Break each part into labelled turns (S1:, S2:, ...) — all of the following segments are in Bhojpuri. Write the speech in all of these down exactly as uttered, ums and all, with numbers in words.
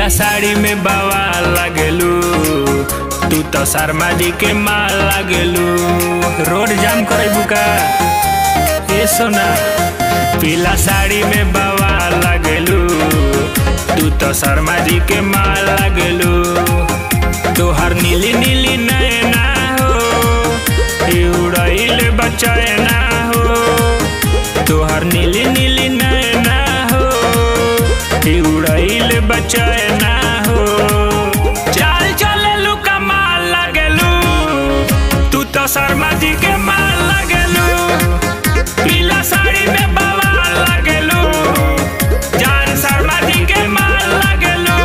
S1: पीला साड़ी में बवाल लागेलू, तू तो शर्मा जी के माल लागेलू। रोड जाम करे बुका ए सोना, पीला साड़ी में बवाल लागेलू, तू तो शर्मा जी के माल लागेलू। तोहर नीली नीली नैना हो, उड़ाइल बचैना हो। तोहर नीली नीली नैना हो, उड़ाइल बचैना हो। चाल चलेलू कमाल लागेलू, तू तो शर्मा जी के माल लागेलू। पीला साड़ी में बवाल लागेलू, जान शर्मा जी के माल लागेलू।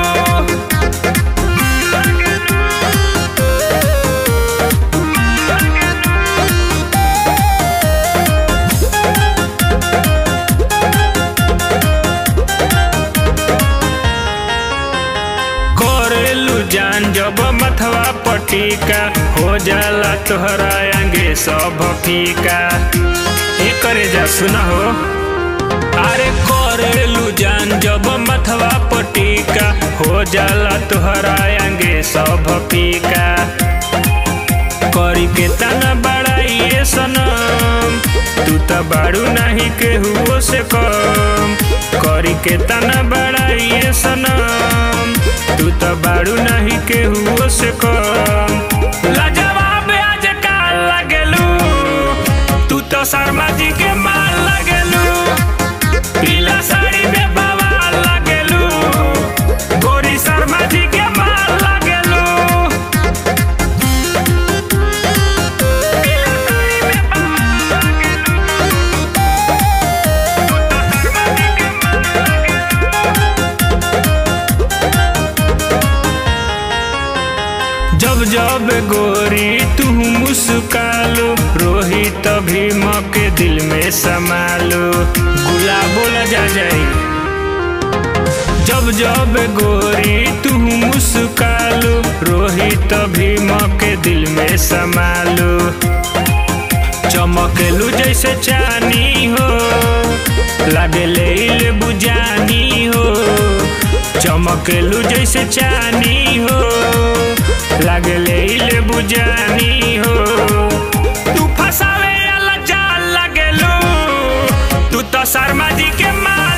S1: जान जब मथवा पटीका हो जाला तोहरा आगे सब फीका। ए करे जा सुना हो, अरे करेलू जान जब मथवा पटीका हो जाला तोहरा आगे सब फीका। करी के तना बड़ाइए सनम, तू तो बाड़ू नहीं केहू से कम। करी के तना बड़ाइए सनम, तू तो बाड़ू नहीं केहू से कम। लाजवाब आज काल लागेलू, तू तो शर्मा जी के माल लागेलू। पीला साड़ी में बवाल लागेलू, गोरी शर्मा जी के माल लागेलू। पीला साड़ी में बवाल लागेलू, तू तो शर्मा जी के माल जब जब गोरी तू मुस्कालो, रोहित भीम के दिल में समालो। गुलाबो लजा जाई जब जब गोरी तू मुस्कालो, रोहित भीम के दिल में समालो। चमकेलू जैसे चानी हो, लागेले बुझानी हो। चमकेलू जैसे चानी हो, लागेले बुझानी हो। तू फसावे वाला जाल लागेलू, तू तो शर्मा जी के माल